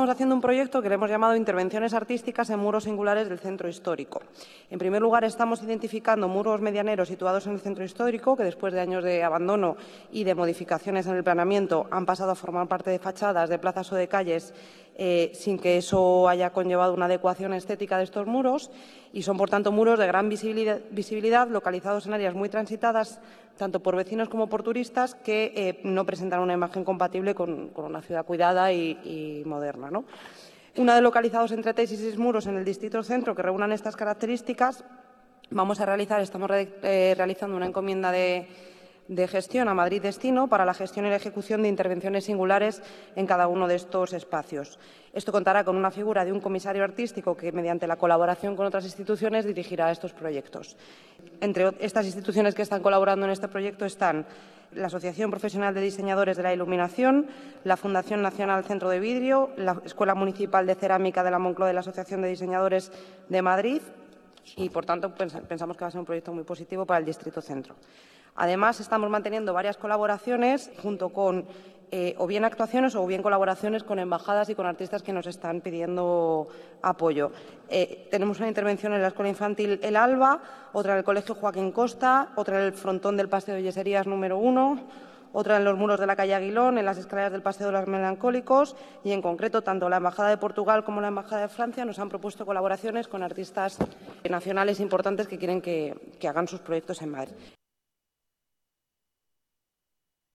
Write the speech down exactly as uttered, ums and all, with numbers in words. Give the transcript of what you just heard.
estamos haciendo un proyecto que le hemos llamado Intervenciones artísticas en muros singulares del centro histórico. En primer lugar, estamos identificando muros medianeros situados en el centro histórico que, después de años de abandono y de modificaciones en el planeamiento, han pasado a formar parte de fachadas, de plazas o de calles, eh, sin que eso haya conllevado una adecuación estética de estos muros, y son, por tanto, muros de gran visibilidad, visibilidad localizados en áreas muy transitadas, tanto por vecinos como por turistas, que eh, no presentan una imagen compatible con, con una ciudad cuidada y, y moderna, ¿no? Una vez localizados entre tres y seis muros en el distrito centro que reúnan estas características, vamos a realizar, estamos re, eh, realizando una encomienda de, de gestión a Madrid Destino para la gestión y la ejecución de intervenciones singulares en cada uno de estos espacios. Esto contará con una figura de un comisario artístico que, mediante la colaboración con otras instituciones, dirigirá estos proyectos. Entre estas instituciones que están colaborando en este proyecto están la Asociación Profesional de Diseñadores de la Iluminación, la Fundación Nacional Centro de Vidrio, la Escuela Municipal de Cerámica de la Moncloa de la Asociación de Diseñadores de Madrid y, por tanto, pensamos que va a ser un proyecto muy positivo para el distrito centro. Además, estamos manteniendo varias colaboraciones junto con eh, o bien actuaciones o bien colaboraciones con embajadas y con artistas que nos están pidiendo apoyo. Eh, tenemos una intervención en la Escuela Infantil El Alba, otra en el Colegio Joaquín Costa, otra en el frontón del Paseo de Yeserías número uno, otra en los muros de la calle Aguilón, en las escaleras del Paseo de los Melancólicos y, en concreto, tanto la Embajada de Portugal como la Embajada de Francia nos han propuesto colaboraciones con artistas nacionales importantes que quieren que, que hagan sus proyectos en Madrid.